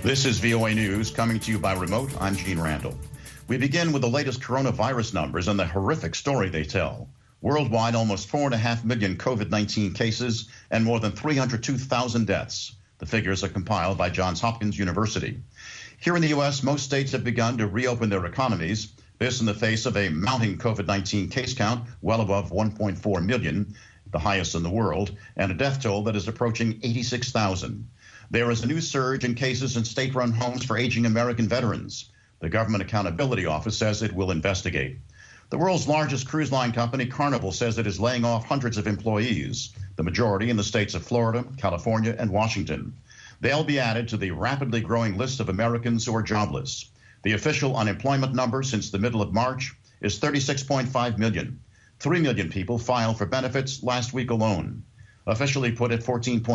This is VOA News coming to you by remote. I'm Gene Randall. We begin with the latest coronavirus numbers and the horrific story they tell. Worldwide, almost 4.5 million COVID-19 cases and more than 302,000 deaths. The figures are compiled by Johns Hopkins University. Here in the U.S., most states have begun to reopen their economies. This in the face of a mounting COVID-19 case count well above 1.4 million, the highest in the world, and a death toll that is approaching 86,000. There is a new surge in cases in state-run homes for aging American veterans. The Government Accountability Office says it will investigate. The world's largest cruise line company, Carnival, says it is laying off hundreds of employees, the majority in the states of Florida, California, and Washington. They'll be added to the rapidly growing list of Americans who are jobless. The official unemployment number since the middle of March is 36.5 million. 3 million people filed for benefits last week alone. Officially put at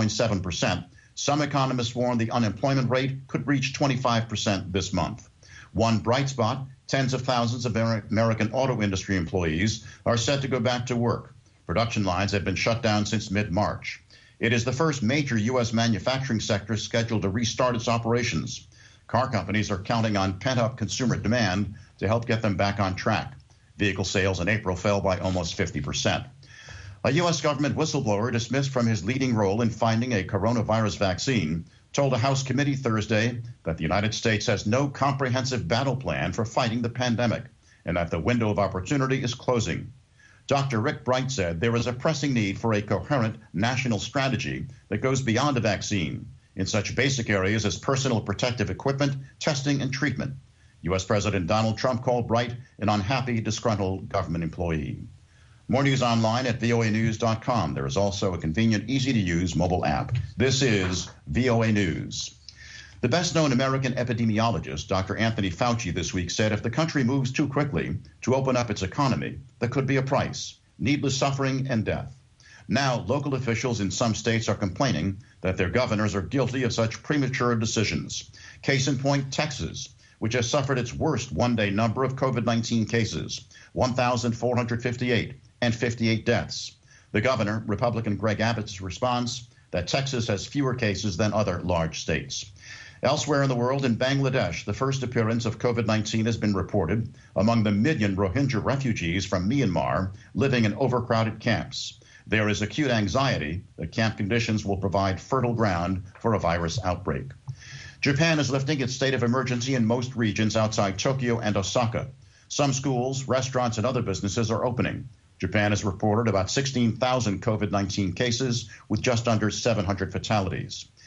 14.7%. Some economists warn the unemployment rate could reach 25% this month. One bright spot, tens of thousands of American auto industry employees are set to go back to work. Production lines have been shut down since mid-March. It is the first major U.S. manufacturing sector scheduled to restart its operations. Car companies are counting on pent-up consumer demand to help get them back on track. Vehicle sales in April fell by almost 50%. A U.S. government whistleblower dismissed from his leading role in finding a coronavirus vaccine told a House committee Thursday that the United States has no comprehensive battle plan for fighting the pandemic and that the window of opportunity is closing. Dr. Rick Bright said there is a pressing need for a coherent national strategy that goes beyond a vaccine in such basic areas as personal protective equipment, testing, and treatment. U.S. President Donald Trump called Bright an unhappy, disgruntled government employee. More news online at voanews.com. There is also a convenient, easy-to-use mobile app. This is VOA News. The best-known American epidemiologist, Dr. Anthony Fauci, this week said if the country moves too quickly to open up its economy, there could be a price, needless suffering and death. Now, local officials in some states are complaining that their governors are guilty of such premature decisions. Case in point, Texas, which has suffered its worst one-day number of COVID-19 cases, 1,458. And 58 deaths. The governor, Republican Greg Abbott's response that Texas has fewer cases than other large states. Elsewhere in the world, in Bangladesh, the first appearance of COVID-19 has been reported among the million Rohingya refugees from Myanmar living in overcrowded camps. There is acute anxiety that camp conditions will provide fertile ground for a virus outbreak. Japan is lifting its state of emergency in most regions outside Tokyo and Osaka. Some schools, restaurants, and other businesses are opening. Japan has reported about 16,000 COVID-19 cases with just under 700 fatalities.